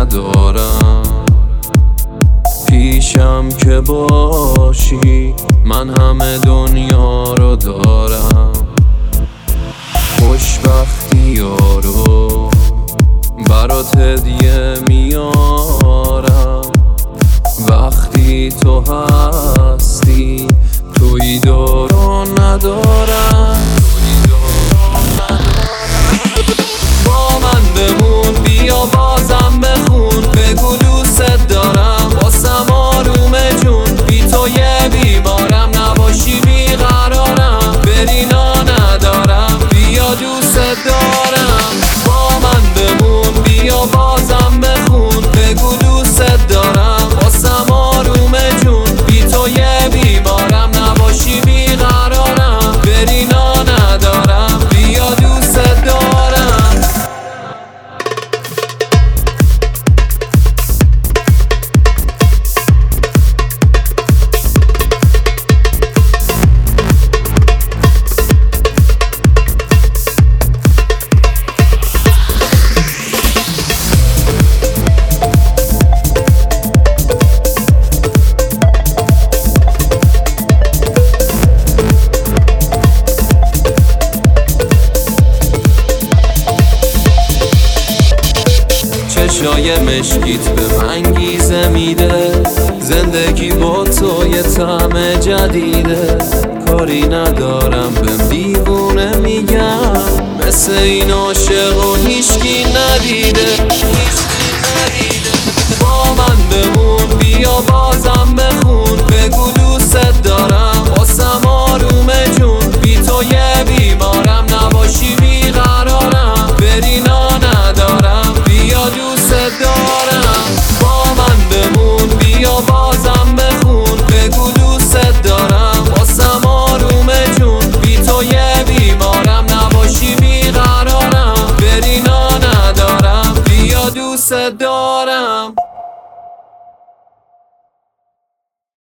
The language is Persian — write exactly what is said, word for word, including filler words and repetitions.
ندارم. پیشم که باشی من همه دنیا رو دارم. خوشبختی رو برات هدیه میارم. وقتی تو هستی تویی دارو ندارم. با من بمون بیا بازم بخون، بگو دوست دارم واسم آرومه جون. بی تو یه بیمارم، نباشی بیقرارم، برینا ندارم بیا دوست دارم. با من بمون بیا بازم بخون، بگو دوست دارم واسم آرومه جون. بی تو یه بیمارم، نباشی بیقرارم، برینا ندارم بیا دوست دارم. چشای مشکیت به من گیزه میده، زندگی با تو یه طعم جدیده. کاری ندارم بهم دیوونه میگم، مثل این عاشق و هیچکی ندیده. با من بمون بیا بازم بخون، بگو دوست دارم